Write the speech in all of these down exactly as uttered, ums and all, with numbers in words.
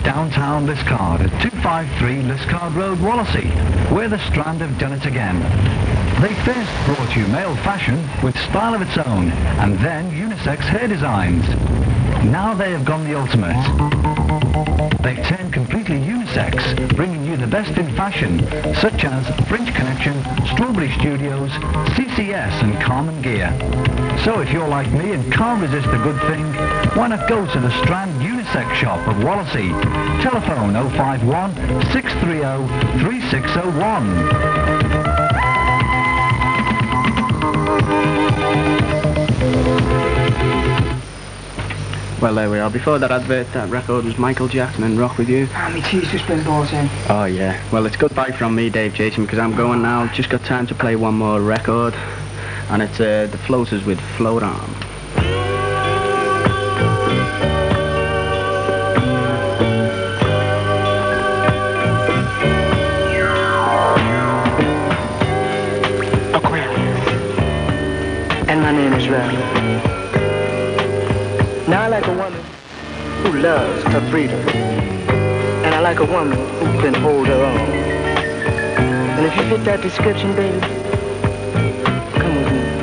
downtown Liscard at two fifty-three Liscard Road, Wallasey, where the Strand have done it again. They first brought you male fashion with style of its own, and then unisex hair designs. Now they have gone the ultimate. They've turned completely unisex, bringing you the best in fashion, such as French Connection, Strawberry Studios, C C S and Carmen Gear. So if you're like me and can't resist a good thing, why not go to the Strand Unisex Shop of Wallasey? Telephone oh five one, six three oh, three six oh one. Well, there we are. Before that advert, that record was Michael Jackson and Rock With You. Ah, my tea's just been bought in. Oh, yeah. Well, it's goodbye from me, Dave Jason, because I'm going now. Just got time to play one more record, and it's uh, The Floaters with Float On. And my name is Riley. Now I like a woman who loves her freedom. And I like a woman who can hold her own. And if you fit that description, baby, come with me.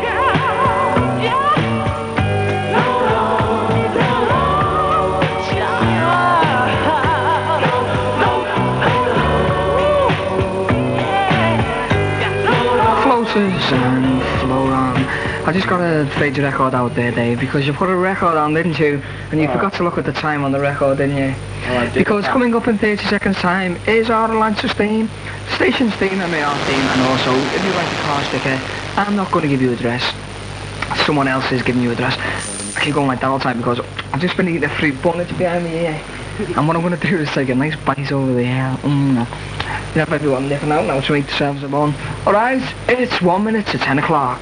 Floaters and float on. I just got to fade your record out there, Dave, because you put a record on, didn't you? And you oh. forgot to look at the time on the record, didn't you? Oh, did because coming up in thirty seconds time is our Lancer theme, station's theme, M A R theme, and also, if you like the car sticker, I'm not going to give you address. Someone else is giving you address. I keep going like that all the time because I've just been eating a fruit bunnet behind me here. And what I'm going to do is take a nice bite over there. Mm. You have everyone nipping out now to make themselves a bun. Alright, it's one minute to ten o'clock.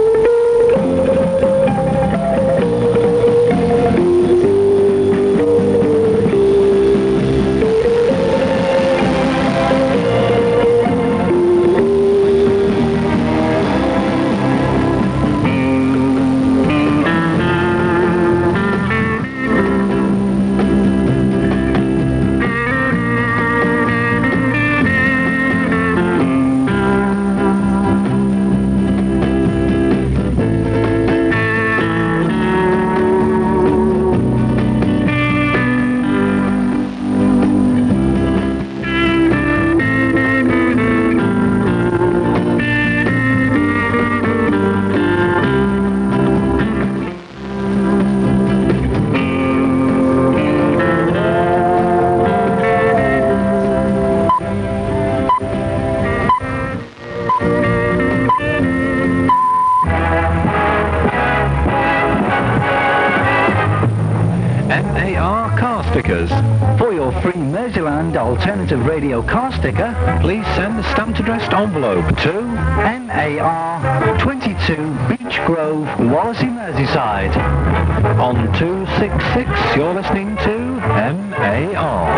Alternative Radio car sticker, please send a stamped addressed envelope to M A R twenty-two Beach Grove, Wallasey, Merseyside. On two six six, you're listening to M A R.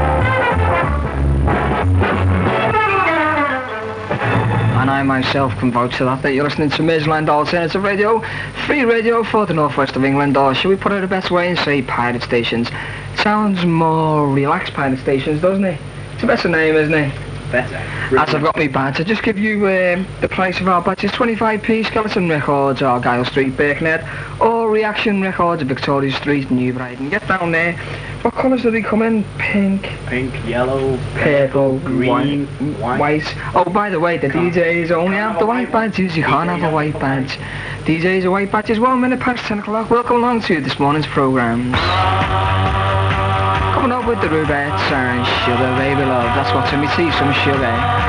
And I myself can vouch for that, that you're listening to Midland Alternative Radio, free radio for the northwest of England, or should we put it a better way and say pirate stations? Sounds more relaxed, pirate stations, doesn't it? It's a better name, isn't it? Better. As I've got my badge, I just give you um, the price of our badges, twenty-five p, Skeleton Records, Argyle Street, Birkenhead, or Reaction Records, Victoria Street, New Brighton. Get down there. What colours do they come in? Pink, pink, yellow, purple, green, white, white. Oh, by the way, the D Js only have the white badges. You can't have a white badge. D Js are white badges. One minute past ten o'clock. Welcome along to this morning's programmes. Coming up with the Rubettes and Sugar Baby Love. That's what's in me tea, some sugar.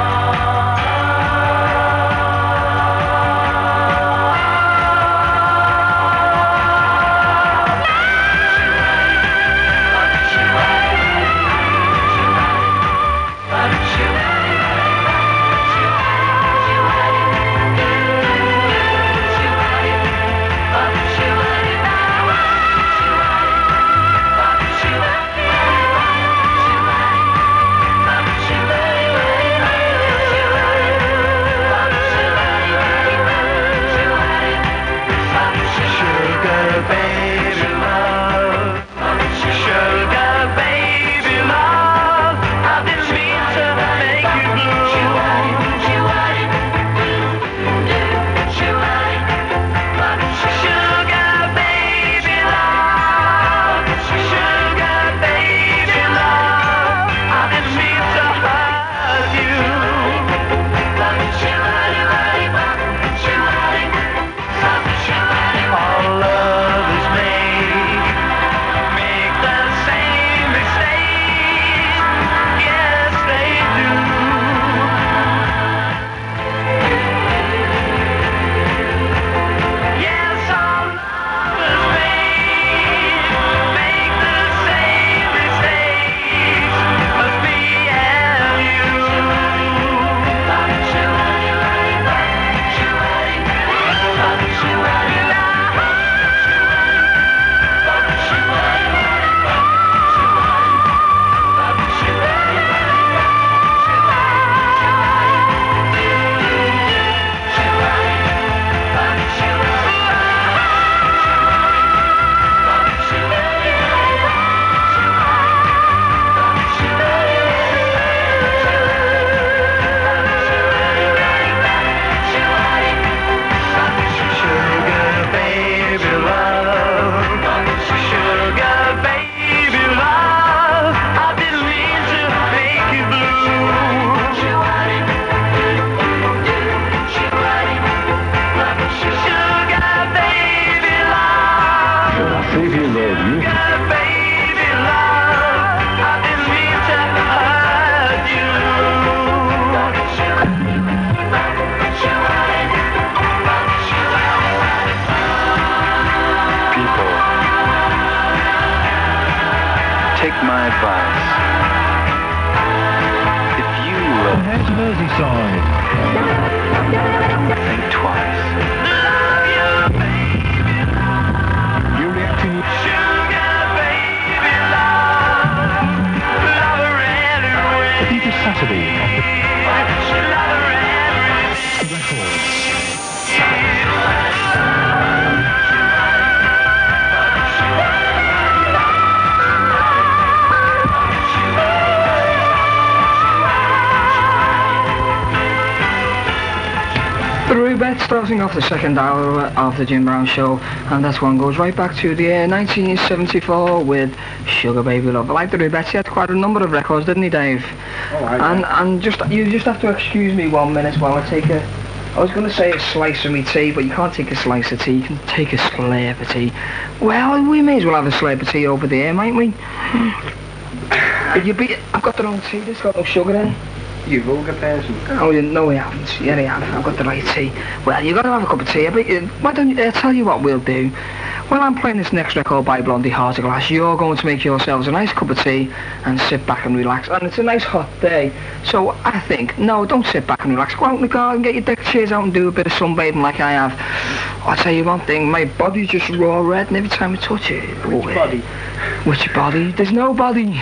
The Rubettes starting off the second hour of the Jim Brown Show, and that one goes right back to the year nineteen seventy-four with Sugar Baby Love. I like the Rubettes. He had quite a number of records, didn't he, Dave? Oh, I and and just you just have to excuse me one minute while I take a. I was going to say a slice of me tea, but you can't take a slice of tea. You can take a slurp of tea. Well, we may as well have a slurp of tea over there, mightn't we? You be. I've got the wrong tea. There's got no sugar in. You vulgar person. Oh, you no, we haven't. Yeah, they have. I've got the right tea. Well, you got to have a cup of tea. But uh, why don't you? Uh, tell you what we'll do. While I'm playing this next record by Blondie Heart of Glass, you're going to make yourselves a nice cup of tea and sit back and relax. And it's a nice hot day, so I think no, don't sit back and relax. Go out in the garden, get your deck chairs out, and do a bit of sunbathing like I have. I'll tell you one thing. My body's just raw red, and every time I touch it, Which oh, body? Which body? There's no body.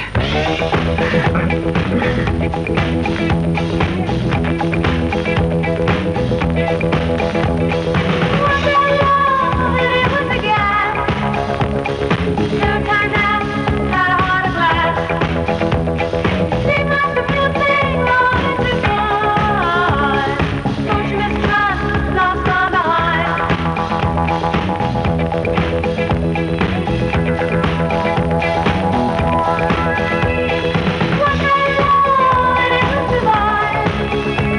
What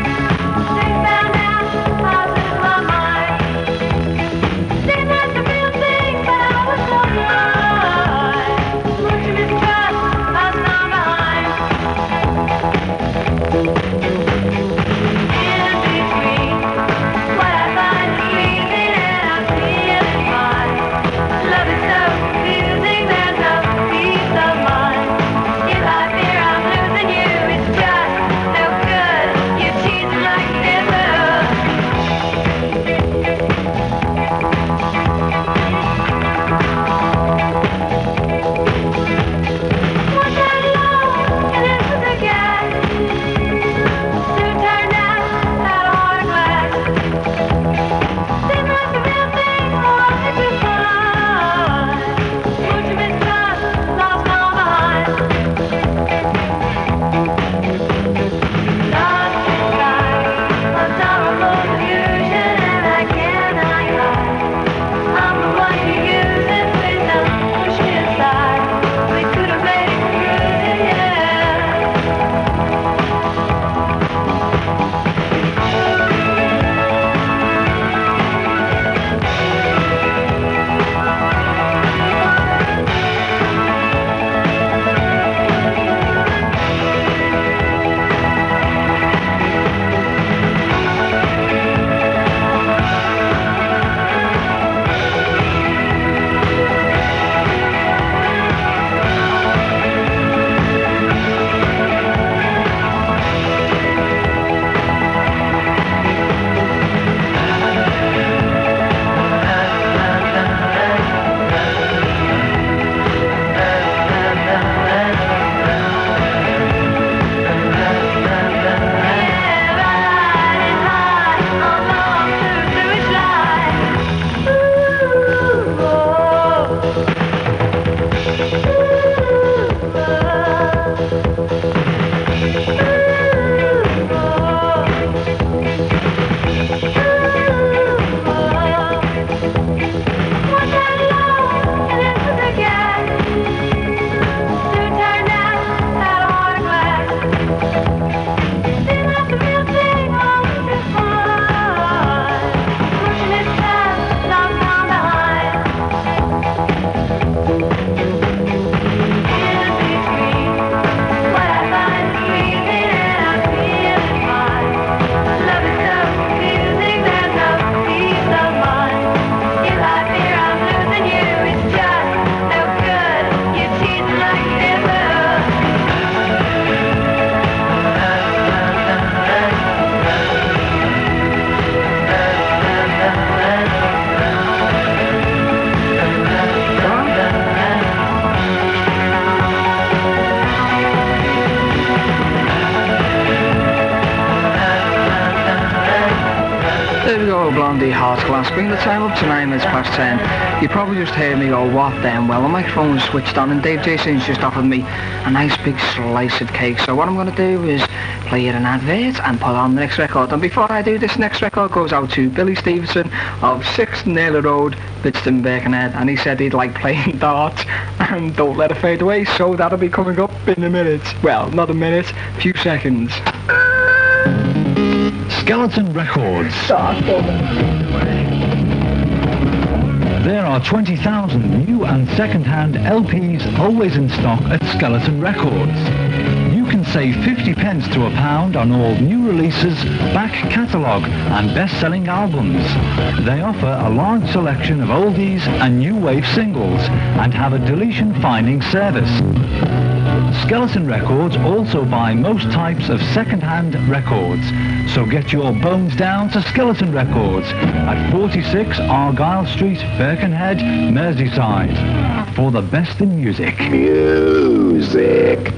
Blondie Heart Glass. Bring the time up to nine minutes past ten. You probably just heard me go, what then? Well, the microphone was switched on and Dave Jason's just offered me a nice big slice of cake. So what I'm going to do is play it an advert and put on the next record. And before I do, this next record goes out to Billy Stevenson of six Naylor Road, Bidston, Birkenhead. And he said he'd like playing darts and Don't Let It Fade Away. So that'll be coming up in a minute. Well, not a minute, a few seconds. Skeleton Records. There are twenty thousand new and second-hand L Ps always in stock at Skeleton Records. You can save fifty pence to a pound on all new releases, back catalogue and best-selling albums. They offer a large selection of oldies and new wave singles and have a deletion finding service. Skeleton Records also buy most types of second-hand records, so get your bones down to Skeleton Records at forty-six Argyle Street, Birkenhead, Merseyside, for the best in music. Music.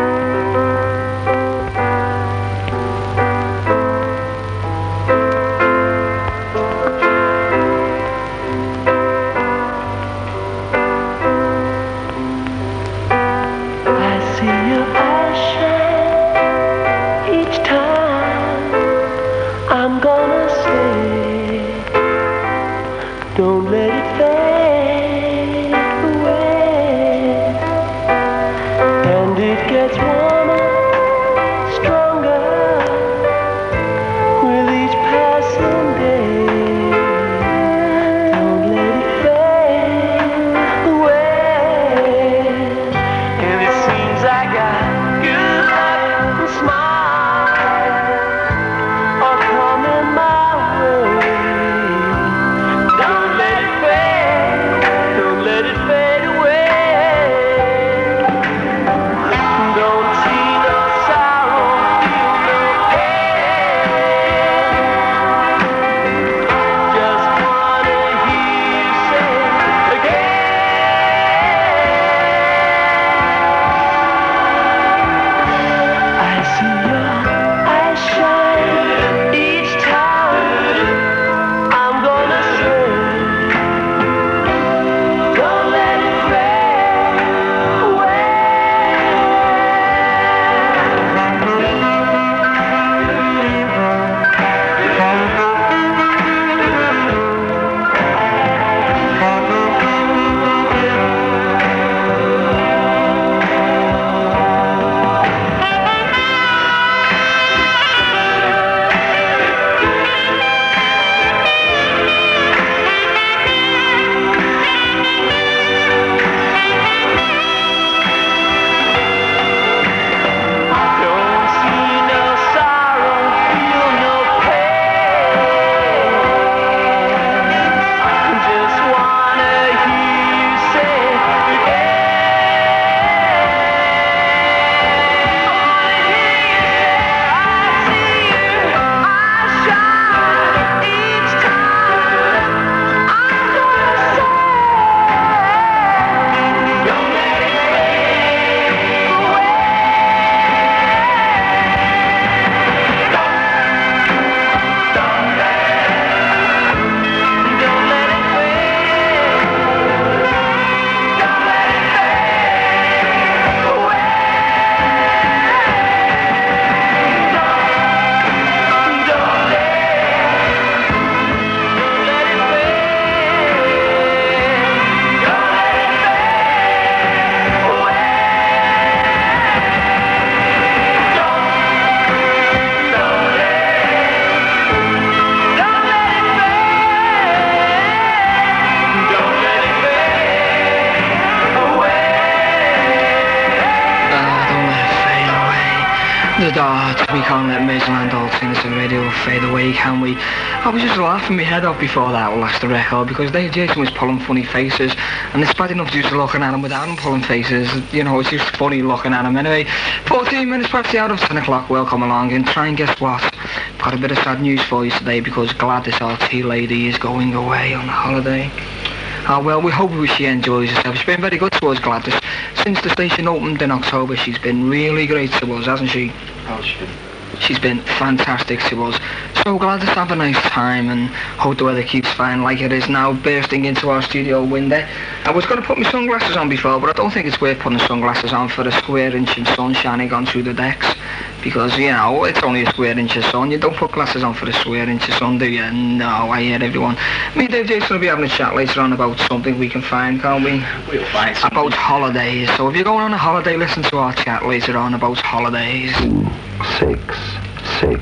We can't let Maisland all sing us a radio fade away, can we? I was just laughing my head off before that last record because Dave Jason was pulling funny faces, and it's bad enough just looking at him without him pulling faces. You know, it's just funny looking at him. Anyway, fourteen minutes past the hour of ten o'clock, we'll come along and try and guess what? Got a bit of sad news for you today because Gladys, our tea lady, is going away on a holiday. Ah, uh, well, we hope she enjoys herself. She's been very good to us, Gladys. Since the station opened in October, she's been really great to us, hasn't she? Oh, she's been... She's been fantastic to us. So glad to have a nice time and hope the weather keeps fine like it is now, bursting into our studio window. I was going to put my sunglasses on before, but I don't think it's worth putting sunglasses on for a square inch of sun shining on through the decks. Because, you know, it's only a square inch of sun. You don't put glasses on for a square inch of sun, do you? No, I hear everyone. Me and Dave Jason will be having a chat later on about something we can find, can't we? We'll find something. About holidays. So if you're going on a holiday, listen to our chat later on about holidays. Six, six.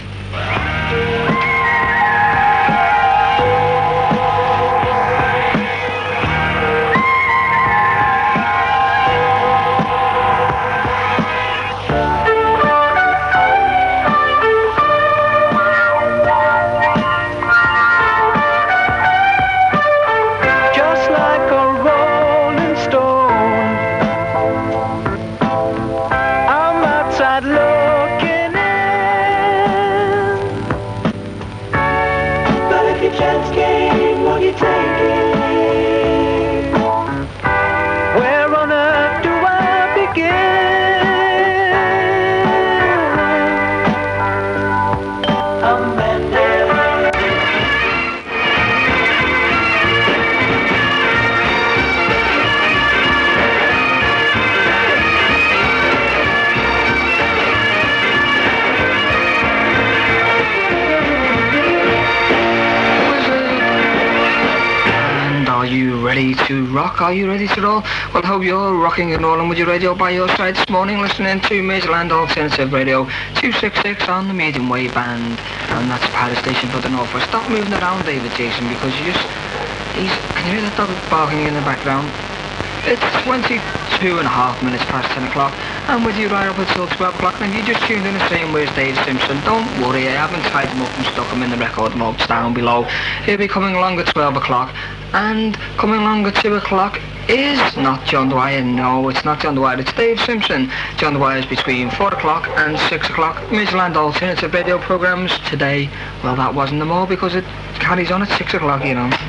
To rock, are you ready to roll? Well, I hope you're rocking and rolling with your radio by your side this morning, listening to Mageland Alternative Radio two sixty-six on the medium wave band, and that's a power station for the Northwest. Stop moving around, David Jason, because you just, he's, can you hear that dog barking in the background? It's twenty-two and a half minutes past ten o'clock, and with you right up until twelve o'clock, and if you just tuned in the same way as Dave Simpson, don't worry, I haven't tied him up and stuck him in the record logs down below. He'll be coming along at twelve o'clock, and coming along at two o'clock is not John Dwyer. No, it's not John Dwyer, it's Dave Simpson. John Dwyer is between four o'clock and six o'clock. Midland Alternative Radio programmes today. Well, that wasn't them all because it carries on at six o'clock, you know.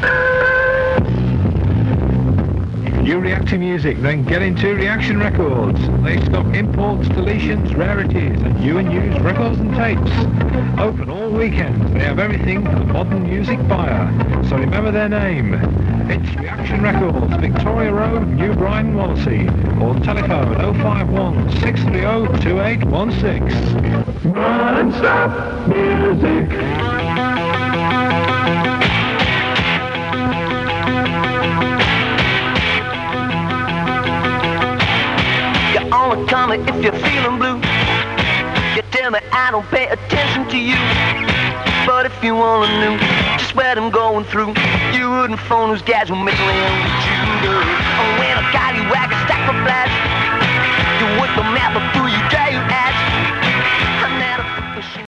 You react to music, then get into Reaction Records. They stock imports, deletions, rarities, and new and used records and tapes. Open all weekends. They have everything for the modern music buyer. So remember their name. It's Reaction Records, Victoria Road, New Brighton, Wallasey. Or telephone oh five one, six three oh, two eight one six. Non-stop music. Only call me if you're feeling blue. You tell me I don't pay attention to you, but if you only knew just what I'm going through, you wouldn't phone those guys who make me with you, girl.